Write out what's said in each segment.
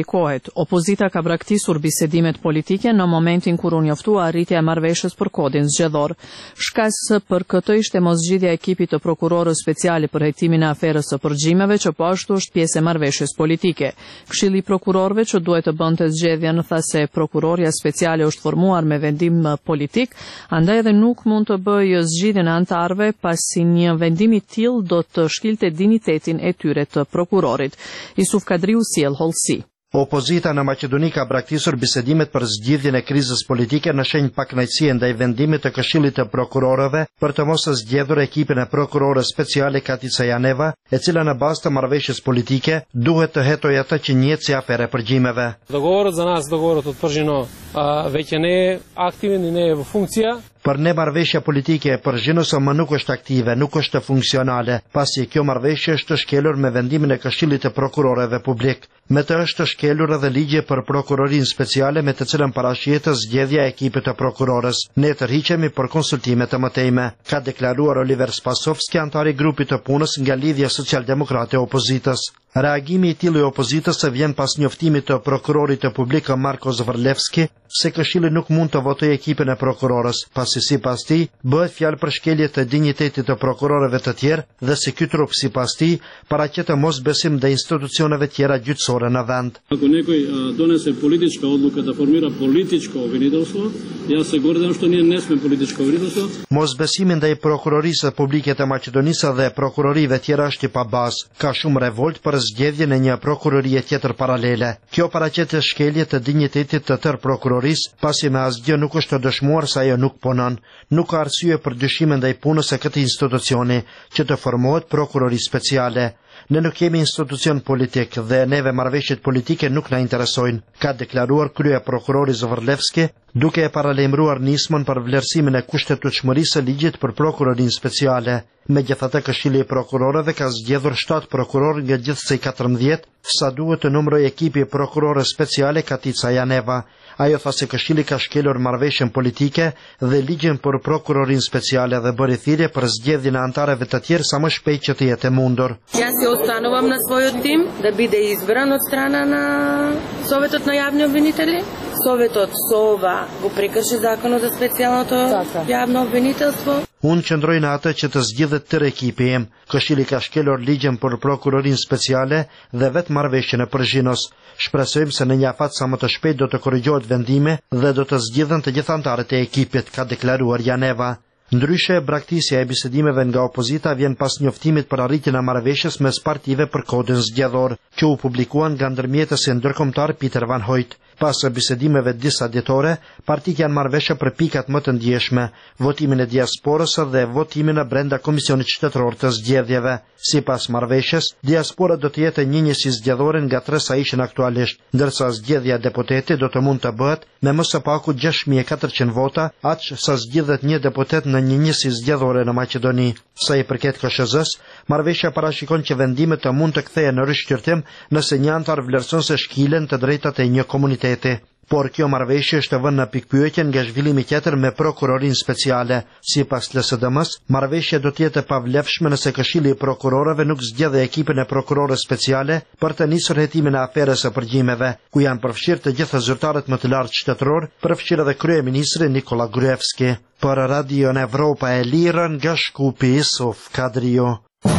Opozita ka braktisur bisedimet politike në momentin kur u njoftua arritja e marrëveshjes për kodin zgjedhor. Shkas për këtë ishte moszgjidhja e ekipit të prokurorës speciale për heksimin e aferës së përgjimeve, që po ashtu është pjesë e marrëveshjes politike. Këshilli i prokurorëve që duhet të bënte zgjedhjen tha se prokuroria speciale është formuar me vendim politik, andaj edhe nuk mund të bëjë zgjidhjen e anëtarëve pasi një vendim i tillë do të shkilte dinjitetin e tyre të prokurorit. Isuf Kadriu sjell hollësi. Opozita në Maqedoni ka braktisur bisedimet për zgjidhjen e krizës politike në shenjë pakënaqësie ndaj vendimit të Këshillit të Prokurorëve për të mos zgjedhur ekipin e prokurorës speciale Katica Janeva, e cila në bazë të marrëveshjes politike duhet të hetojë atë që njihet si aferë përgjimeve. Dogovorët za nas dogovorët od Pržino već ne aktivni, ne funkcija. Për ne marrëveshja politike e Përzhinës më nuk është aktive, nuk është funksionale, pasi kjo marrëveshje është shkelur me vendimin e Këshillit të Prokurorëve publik. Me të është shkelur edhe ligje për prokurorinë speciale me të cilën parashihet zgjedhja e ekipit të prokurorës. Ne tërhiqemi për konsultime të mëtejme, ka deklaruar Oliver Spasovski, antari i grupit të punës nga Lidhja Socialdemokrate e Opozitës. Reagimi i tillë i opozitës vjen pas njoftimit të prokurorit të publik Marko Zvrlevski se Këshilli nuk mund të votojë ekipin e prokurorës, pasi sipas tij bëhet fjalë për shkelje të dinjitetit të prokurorëve të tjerë dhe se ky trup sipas tij paraqet mosbesim ndaj institucioneve tjera gjyqësore në vend. Ako nekoj donese politička odluka da formira političko obviniteljstvo, ja se gordam što nije ne sme političko obviniteljstvo. Mosbesimi ndaj prokurorisë publike të Maqedonisë dhe prokurorive tjera është i pabazë. Ka shumë revolt për zgjedhjen e një prokurorie tjetër paralele. Kjo paraqet shkelje të dinjitetit të tërë prokurorisë, pasi me asgjë nuk është të dëshmuar se ajo nuk punon. Nuk ka arsye për dyshime ndaj punës së këtij institucioni që të formohet prokurori speciale. Ne nuk kemi institucion politik dhe neve marrëveshjet politike nuk na interesojnë, ka deklaruar krye prokurori Zvrlevski, duke e paralajmëruar nismën për vlerësimin e kushtetueshmërisë së ligjit për prokurorinë speciale. Megjithatë, Këshilli i Prokurorëve ka zgjedhur 7 prokurorë nga gjithsej 14, sa duhet të numërojë ekipi prokurorës speciale Katica Janeva. Ajo tha se Këshilli ka shkelur marrëveshjen politike dhe ligjin për prokurorinë speciale dhe bëri thirrje për zgjedhjen e antarëve të tjerë sa më shpejt që të jetë mundur. Ja se ostanuvam na својот тим да биде избран од страна на Советот на јавни обвинители. Советот СОВА го прекрши законот за специјалното јавно обвинителство. Unë qëndroj në atë që të zgjidhet tërë ekipi im. Këshilli ka shkelur ligjen për prokurorinë speciale dhe vetë marrëveshjen e Përzhinës. Shpresojmë se në një afat sa më të shpejt do të korrigjohet vendimi dhe do të zgjidhen të gjithë anëtarët e ekipit, ka deklaruar Janeva. Ndryshe, braktisja e bisedimeve nga opozita vjen pas njoftimit për arritjen e marrëveshjes mes partive për kodin zgjedhor, që u publikuan nga ndërmjetësi ndërkombëtar Pieter van Hooijt. Pas bisedimeve disa ditore, partitë janë marrë veshe për pikat më të ndjeshme, votimin e diasporës dhe votimin e brenda Komisionit Shtetëror të Zgjedhjeve. Sipas marrëveshjes, diaspora do të jetë njënjësi zgjedhore nga 3 sa ishin aktualisht, ndërsa zgjedhja e deputetëve do të mund të bëhet me më së paku 6400 vota, aq sa zgjidhet një deputet në njënjësi zgjedhore në Maqedoni. Sa i përket KSZ-s, marrëveshja parashikon që vendimet të mund të kthehen në rishqyrtim nëse një antar vlerëson se shkilen të drejtat e një komuniteti. Por kjo marrëveshje është vënë në pikpyetje nga zhvillimi tjetër me prokurorinë speciale. Sipas LSDM-s, marrëveshja do të jetë e pavlefshme nëse Këshilli i Prokurorëve nuk zgjedh ekipin e prokurorës speciale për të nisur hetimin e aferës së përgjimeve, ku janë përfshirë të gjithë zyrtarët më të lartë shtetëror, përfshirë edhe kryeministri Nikola Gruevski. Për Radio Evropa e Lirë nga Shkupi, Isuf Kadriu.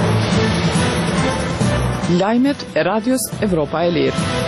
Lajmet e Radios Evropa e Lirë.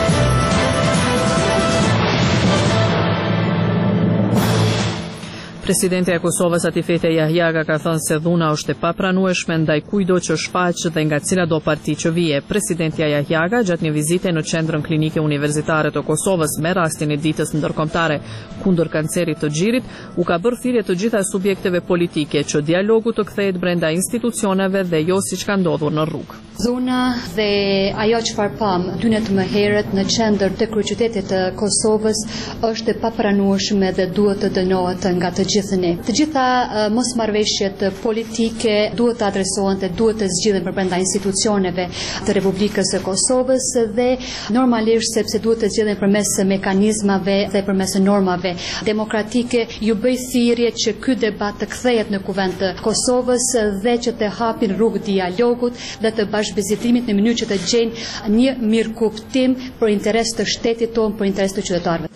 Presidenti e Kosovës Atifete Jahjaga ka thënë se dhuna është e papranueshme ndaj kujdo që shfaq dhe nga cila do parti që vije. Presidentja Jahjaga gjatë një vizite në qendrën klinike universitare të Kosovës me rastin e ditës ndërkombëtare kundër kancerit të xhirit, u ka bërë thirrje të gjitha subjekteve politike që dialogu të kthehet brenda institucioneve dhe jo siç ka ndodhur në rrugë. Zona dhe ajo çfarë pam 12 herët në qendër të kryeqytetit të Kosovës është e papranueshme dhe duhet të dënohet nga të gjithë ne. Të gjitha mosmarrveshjet politike duhet të adresohen dhe duhet të zgjidhen përbrenda institucioneve të Republikës së Kosovës dhe normalisht sepse duhet të zgjidhen përmes mekanizmave dhe përmes normave demokratike. Ju bëj thirrje që ky debat të kthehet në kuvend të Kosovës dhe që të hapin rrugë dialogut dhe të bashkëbizetimit në mënyrë që të gjejnë një mirëkuptim për interes të shtetit tonë, për interes të qytetarëve.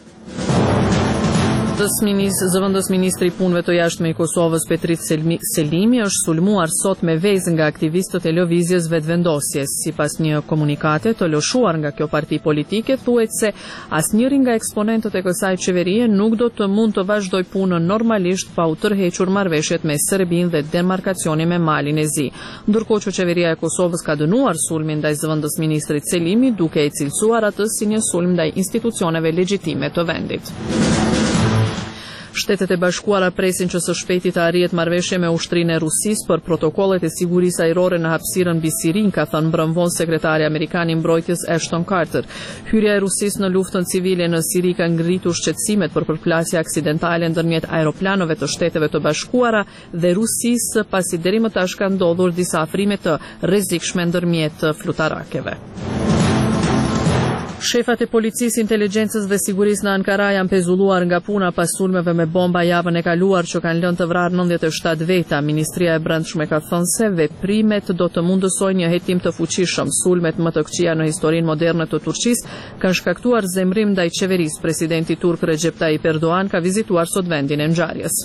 Zëvendës ministri i punëve të jashtme i Kosovës Petrit Selimi është sulmuar sot me vezë nga aktivistët e lëvizjes vetëvendosjes. Sipas një komunikate të lëshuar nga kjo parti politike, thuhet se asnjëri nga eksponentët e kësaj qeverie nuk do të mund të vazhdoj punën normalisht pa u tërhequr marrëveshjet me Serbinë dhe demarkacioni me Malin e Zi. Ndërkohë që qeveria e Kosovës ka dënuar sulmin ndaj zëvendës ministrit Selimi, duke e cilësuar atë si një sulm ndaj institucioneve legjitime të vendit. Shtetet e Bashkuara presin që së shpejti të arrihet marrëveshje me ushtrinë e Rusisë për protokollet e sigurisë ajrore në hapësirën mbi Sirinë, ka thënë mbrëmvon sekretari amerikan i mbrojtjes Ashton Carter. Hyrja e Rusisë në luftën civile në Siri ka ngritur shqetësimet për përplasje aksidentale ndërmjet aeroplanove të Shteteve të Bashkuara dhe Rusisë, pasi deri më tash kanë ndodhur disa afrime të rrezikshme ndërmjet flutarakeve. Shefat e policisë, inteligjencës dhe sigurisë në Ankara janë pezulluar nga puna pas sulmeve me bomba javën e kaluar që kanë lënë të vrarë 97 veta. Ministria e Brendshme ka thënë se veprimet do të mundësojnë një hetim të fuqishëm. Sulmet më të këqija në historinë moderne të Turqisë kanë shkaktuar zemrim ndaj qeverisë. Presidenti turk Recep Tayyip Erdogan ka vizituar sot vendin e ngjarjes.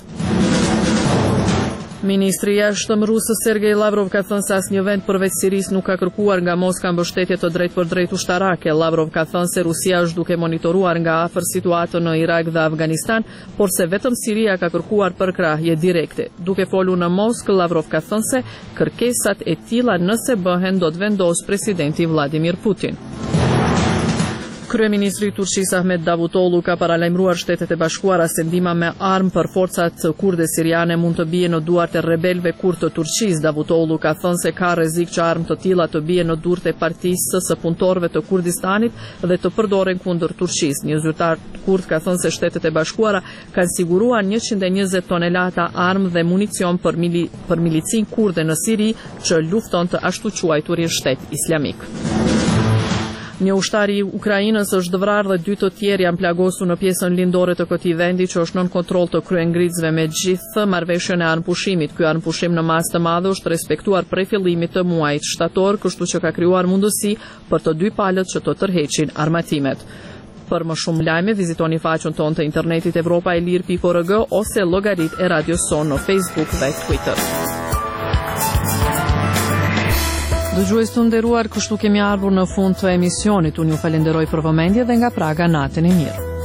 Ministri i jashtëm rusës Sergej Lavrov ka thënë se asnjë vend përveç Sirisë nuk ka kërkuar nga Moska mbështetje të drejtë për drejtë ushtarake. Lavrov ka thënë se Rusia është duke monitoruar nga afër situatën në Irak dhe Afganistan, por se vetëm Siria ka kërkuar përkrahje direkte. Duke folur në Moskë, Lavrov ka thënë se kërkesat e tilla nëse bëhen do të vendosë presidenti Vladimir Putin. Kryeministri i Turqisë Ahmet Davutoglu ka paralajmëruar Shtetet e Bashkuara se ndihma me armë për forcat kurde siriane mund të bie në duart e rebelëve kurd të Turqisë. Davutoglu ka thënë se ka rrezik që armë të tilla të bie në durt e partisë së punëtorëve të Kurdistanit dhe të përdoren kundër Turqisë. Një zyrtar kurd ka thënë se Shtetet e Bashkuara kanë siguruar 120 tonelata armë dhe municion për milicin kurde në Siri që lufton të ashtu quajturin shtet islamik. Një ushtar i Ukrainës është vrarë dhe 2 të tjerë janë plagosur në pjesën lindore të këtij vendi që është nën kontroll të kryengritësve me gjithë marrëveshjen e armëpushimit. Ky armëpushim në masë të madhe është respektuar prej fillimit të muajit shtator, kështu që ka krijuar mundësi për të dy palët që të tërheqin armatimet. Për më shumë lajme, vizitoni faqen tonë të internetit evropaelir.org ose llogaritë e Radio Son në Facebook dhe Twitter. Dëgjues të nderuar, kështu kemi ardhur në fund të emisionit. Unë ju falenderoj për vëmendje dhe nga Praga natën e mirë.